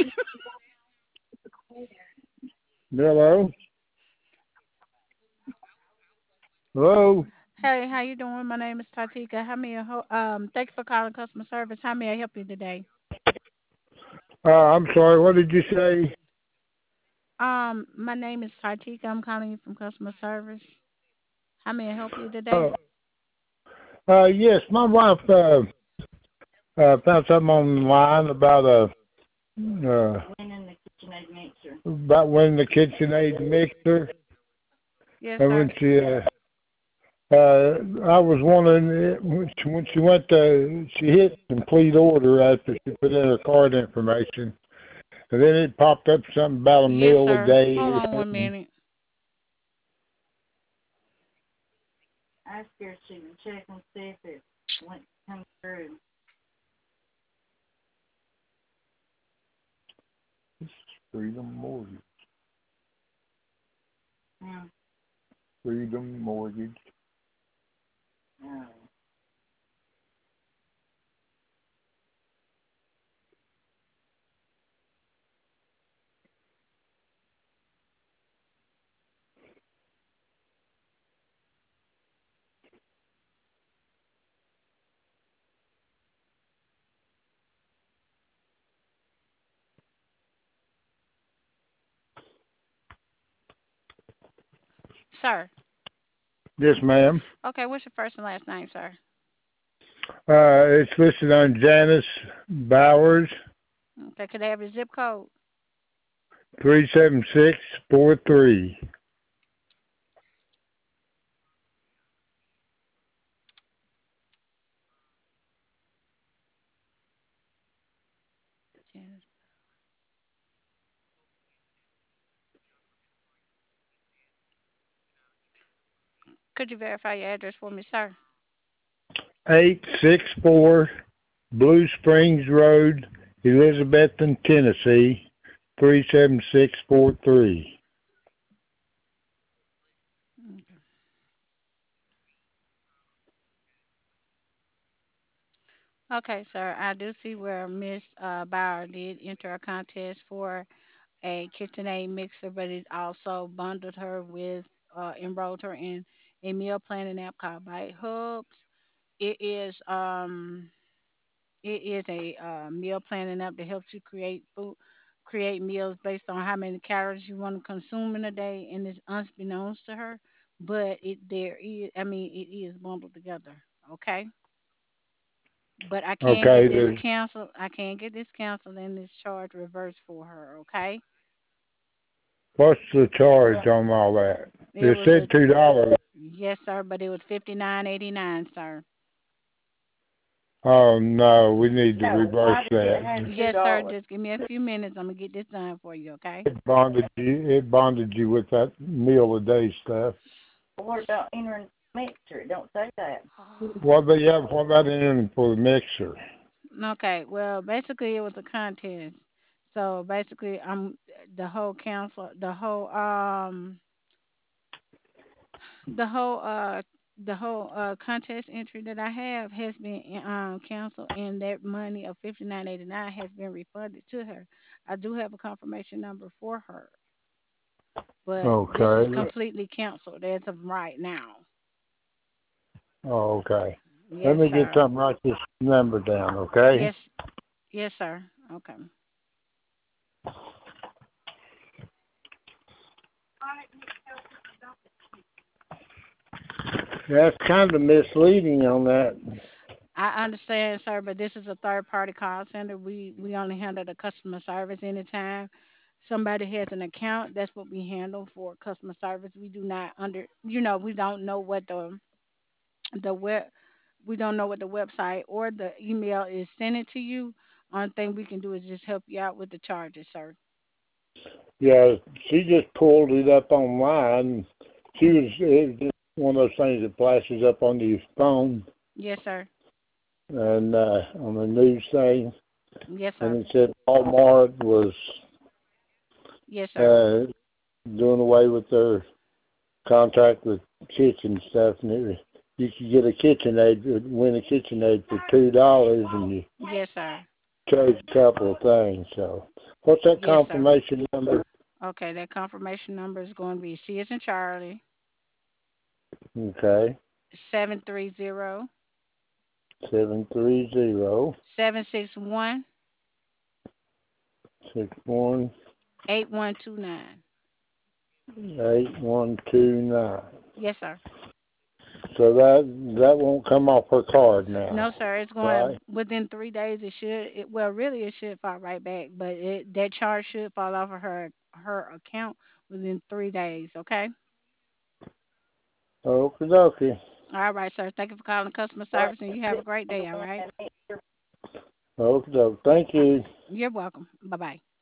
Hello? Hello? Hey, how you doing? My name is Tatika. Thank you for calling customer service. How may I help you today? I'm sorry, what did you say? My name is Tatika. I'm calling you from customer service. How may I help you today? Oh, yes, my wife found something online about winning the KitchenAid mixer, Yes, and sir. I was wondering when she went to she hit complete order after she put in her card information, and then it popped up something about a Yes, meal a sir. day Hold or on one something. minute. Freedom Mortgage. Freedom Mortgage. Sir. Yes, ma'am. Okay, what's your first and last name, sir? It's listed on Janice Bowers, Okay, could I have your zip code? 37643. Yes. Could you verify your address for me, sir? 864 Blue Springs Road, Elizabethton, Tennessee, 37643. Okay. Okay, sir. I do see where Miss Bauer did enter a contest for a KitchenAid mixer, but it also bundled her with, enrolled her in a meal planning app called Bite Hubs. It is um it is a meal planning app that helps you create meals based on how many calories you want to consume in a day, and it's unbeknownst to her, but it is bundled together. Okay, but I can Okay, get this canceled. I can get this canceled and this charge reversed for her. Okay, what's the charge on all that? it It was said a $2. yes, sir, but it was 59.89, sir. Oh, no, we need to reverse that. Yes, sir. Just give me a few minutes. I'm gonna get this done for you. Okay. It bonded you with that meal a day stuff. What about entering for the mixer? Okay. Well, basically, it was a contest. So basically, the whole council, the whole contest entry that I have has been canceled, and that money of 59.89 has been refunded to her. I do have a confirmation number for her, but this is Okay. completely canceled as of right now. Oh, okay. Let Yes, me get sir. something, write this number down, okay? Yes, yes, sir. Okay. That's kind of misleading on that. I understand, sir, but this is a third party call center. We only handle the customer service anytime somebody has an account. That's what we handle for customer service. We do not we don't know what the web we don't know what the website or the email is sending to you. Only thing we can do is just help you out with the charges, sir. Yeah, she just pulled it up online. It was just one of those things that flashes up on your phone Yes, sir. and on the news thing, Yes, and sir. it said Walmart was Yes, sir. uh, doing away with their contract with kitchen stuff, and you could get a KitchenAid, win a KitchenAid for $2, and you Yes, sir. chose a couple of things. So What's that Yes, sir. confirmation number? Okay, that confirmation number is going to be C as in Charlie, Okay. 730 730 761 61 8129. 8129. Yes, sir. So that won't come off her card now, No, sir. It's going right? within 3 days. It should. Well, really, it should fall right back, but that charge should fall off of her account within 3 days. Okay. Okie dokie. All right, sir. Thank you for calling customer service, and you have a great day. All right. Okie dokie. Thank Uh, you. You're welcome. Bye bye.